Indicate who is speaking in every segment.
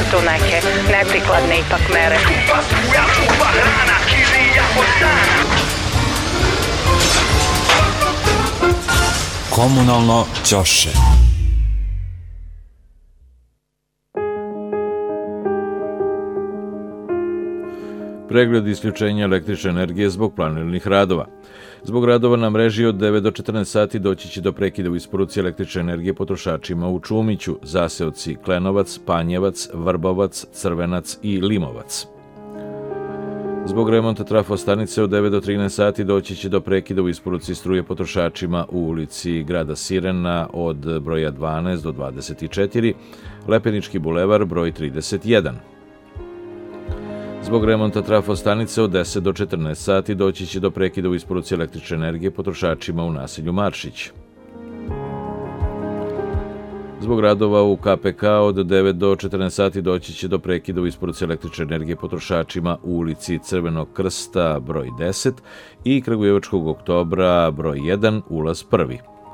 Speaker 1: tu neke neprikladne ipak mere.
Speaker 2: Komunalno ćoše.
Speaker 3: Pregled isključenja električne energije zbog planiranih radova. Zbog radova na mreži od 9 do 14 sati doći će do prekida u isporuci električne energije potrošačima u Čumiću, zaseoci Klenovac, Panjevac, Vrbovac, Crvenac i Limovac. Zbog remonta trafostanice od 9 do 13 sati doći će do prekida u isporuci struje potrošačima u ulici Grada Sirena od broja 12 do 24, Lepenički bulevar broj 31. Zbog remonta trafostanice od 10 do 14 sati doći će do prekida u isporuci električne energije potrošačima u naselju Maršić. Zbog radova u KPK od 9 do 14 sati doći će do prekida u isporuci električne energije potrošačima u ulici Crvenog krsta broj 10 i Kragujevačkog oktobra broj 1, ulaz 1.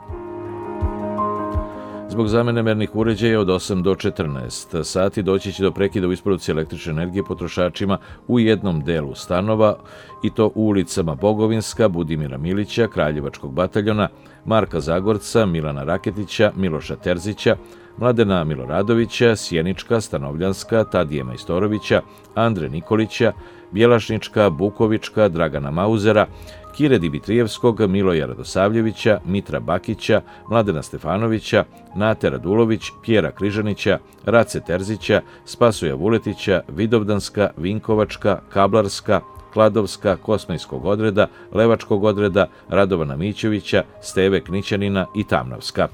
Speaker 3: Zbog zamene mernih uređaja od 8 do 14 sati doći će do prekida u isporuci električne energije potrošačima u jednom delu stanova, i to u ulicama Bogovinska, Budimira Milića, Kraljevačkog bataljona, Marka Zagorca, Milana Raketića, Miloša Terzića, Mladena Miloradovića, Sjenička, Stanovljanska, Tadije Majstorovića, Andre Nikolića, Bjelašnička, Bukovička, Dragana Mauzera, Kire Dimitrijevskog, Miloja Radosavljevića, Mitra Bakića, Mladena Stefanovića, Nate Radulović, Pjera Križanića, Race Terzića, Spasoja Vuletića, Vidovdanska, Vinkovačka, Kablarska, Kladovska, Kosmajskog odreda, Levačkog odreda, Radovana Mićevića, Steve Knićanina i Tamnavska.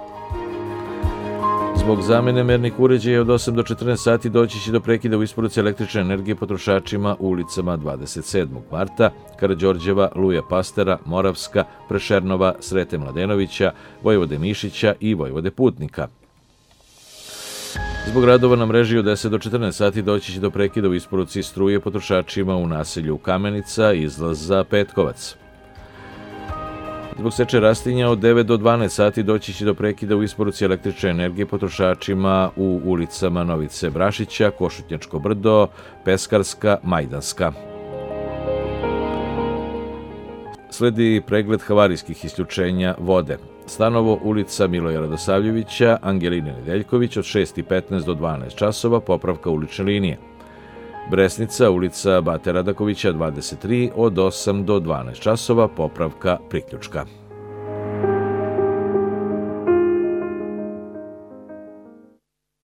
Speaker 3: Zbog zamene mernih uređaja od 8 do 14 sati doći će do prekida u isporuci električne energije potrošačima u ulicama 27. marta, Karađorđeva, Luja Pastera, Moravska, Prešernova, Srete Mladenovića, Vojvode Mišića i Vojvode Putnika. Zbog radova na mreži od 10 do 14 sati doći će do prekida u isporuci struje potrošačima u naselju Kamenica, izlaz za Petkovac. Zbog seče rastinja od 9 do 12 sati doći će do prekida u isporuci električne energije potrošačima u ulicama Novice Brašića, Košutnjačko brdo, Peskarska, Majdanska. Sledi pregled havarijskih isključenja vode. Stanovo, ulica Miloja Radosavljevića, Angeline Nedeljković od 6:15 do 12 časova, popravka ulične linije. Bresnica, ulica Bate Radakovića 23 od 8 do 12 časova, popravka priključka.